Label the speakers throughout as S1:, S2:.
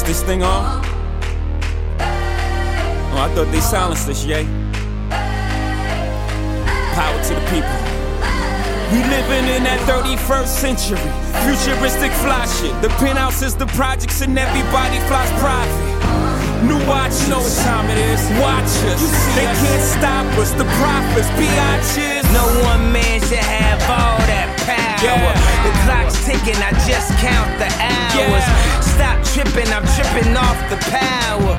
S1: this thing on? Oh, I thought they silenced us, yay. Power to the people. We living in that 31st century. Futuristic fly shit. The penthouse is the projects and everybody flies private. New watch, you know what time it is. Watch us, they can't stop us. The prophets, biatches.
S2: No one man should have all that power.
S1: Yeah.
S2: The clock's ticking, I just count the hours. Stop tripping, I'm tripping off the power.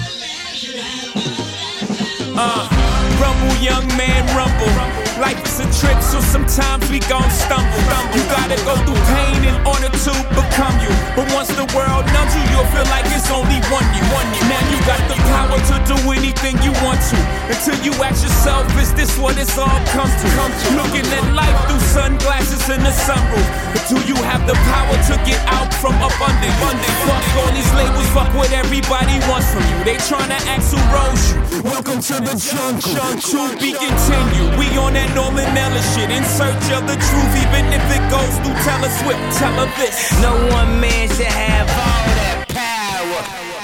S1: Rumble, young man, rumble. Life is a trip, so sometimes we gon' stumble. You gotta go through pain in order to become you. But once the world numbs you, you'll feel like it's only one you. Now you got the power to do anything you want to. Until you ask yourself, is this what it's all come to? Looking at life through sunglasses in the sunroof. But do you have the power to get out from up under? Fuck all these labels, fuck what everybody wants from you. They tryna ask who rose you. Welcome to the jungle. To be continued. We on that Norman Ellis shit, in search of the truth, even if it goes through Taylor Swift. Tell her this:
S2: no one man should have all that power.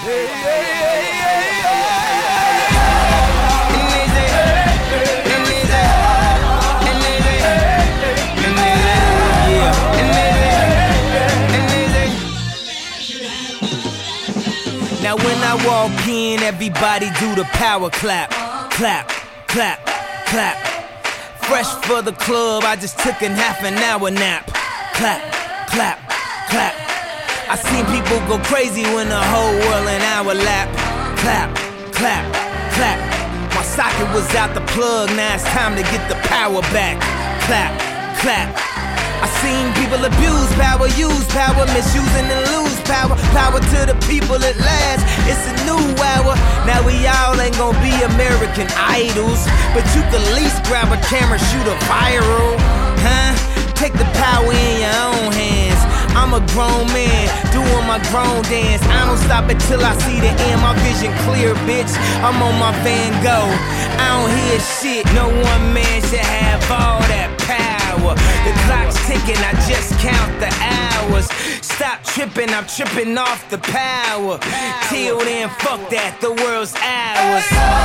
S2: Now when I walk in, everybody do the power clap, clap, clap, clap. Fresh for the club, I just took a half an hour nap. Clap, clap, clap. I seen people go crazy when the whole world in our lap. Clap, clap, clap. My socket was out the plug, now it's time to get the power back. Clap, clap. I seen people abuse power, use power, misusing and lose power. Power to the people at last, it's a new hour. Now we all ain't gonna be American Idols, but you can at least grab a camera, shoot a viral, huh? Take the power in your own hands. I'm a grown man, doing my grown dance. I don't stop until I see the end, my vision clear, bitch. I'm on my Van Gogh, I don't hear shit. No one man should have all that power. The clock's ticking, I just count the hours. Stop tripping, I'm tripping off the power. Till then, fuck that, the world's ours.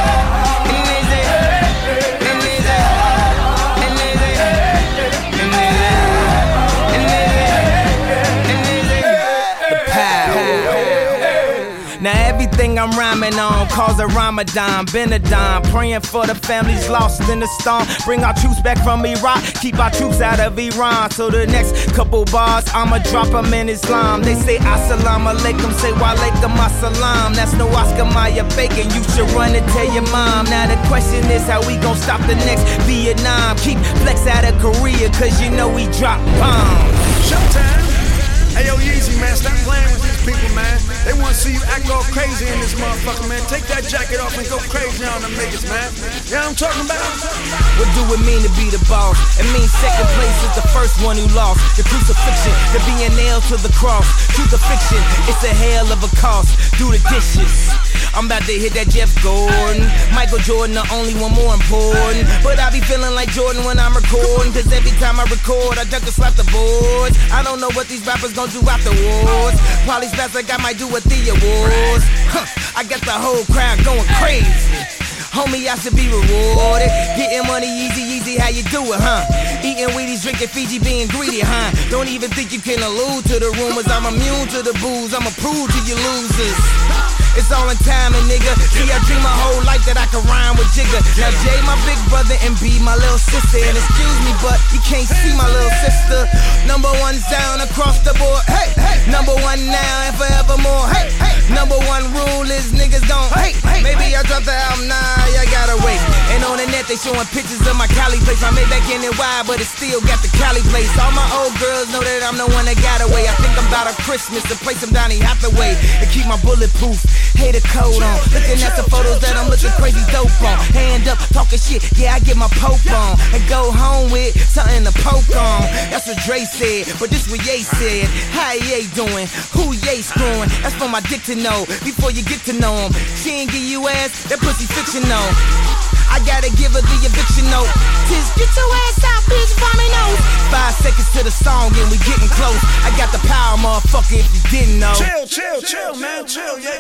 S2: Now everything I'm rhyming on calls a Ramadan, been a dime. Praying for the families lost in the storm. Bring our troops back from Iraq, keep our troops out of Iran. So the next couple bars, I'ma drop them in Islam. They say assalamu alaikum, say wa alaikum assalam. That's no Oscar Mayer bacon, you should run and tell your mom. Now the question is how we gon' stop the next Vietnam. Keep flex out of Korea, cause you know we drop bombs.
S3: Showtime. Hey yo, Yeezy, man, stop playing with these people, man. They wanna see you act all crazy in this motherfucker, man. Take that jacket off and go crazy on them niggas, man. You know what I'm talking about?
S2: What do it mean to be the boss? It means second place is the first one who lost. The crucifixion, to being nailed to the cross. Truth or fiction, it's a hell of a cost. Do the dishes. I'm about to hit that Jeff Gordon. Michael Jordan, the only one more important. But I be feeling like Jordan when I'm recording. Cause every time I record, I dunk and slap the boards. I don't know what these rappers gon' do afterwards. Probably stats like I might do with the awards. I got the whole crowd going crazy. Homie, I should be rewarded. Getting money easy, how you do it, huh? Eating Wheaties, drinking Fiji, being greedy, huh? Don't even think you can allude to the rumors. I'm immune to the booze, I'ma prove to you losers. It's all in timing, nigga. See, I dream my whole life that I could rhyme with Jigga. Now Jay, my big brother, and B, my little sister. And excuse me, but you can't see my little sister. Number one sound across the board, hey, hey. Number one now and forevermore, hey, hey. Number one rule is niggas gon' hate. Maybe I dropped the album, nah, y'all gotta wait. And on the net, they showing pictures of my Cali place. I made back in it wide, but it still got the Cali place. All my old girls know that I'm the one that got away. I think I'm about a Christmas to play some Donny Hathaway and keep my bulletproof. Hater coat on, looking at the photos that I'm looking crazy dope on. Hand up, talking shit, yeah, I get my poke on. And go home with something to poke on. That's what Dre said, but this what Ye said. How Ye doing? Who Ye screwing? That's for my dick to know, before you get to know him. She ain't give you ass, that pussy fictional. I gotta give her the eviction note. Just get your ass out, bitch, vomit nose. 5 seconds to the song and we getting close. I got the power, motherfucker, if you didn't know.
S3: Chill, man, chill, yeah,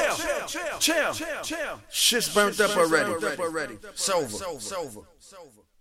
S3: chill. Shit's burnt up already. Sober.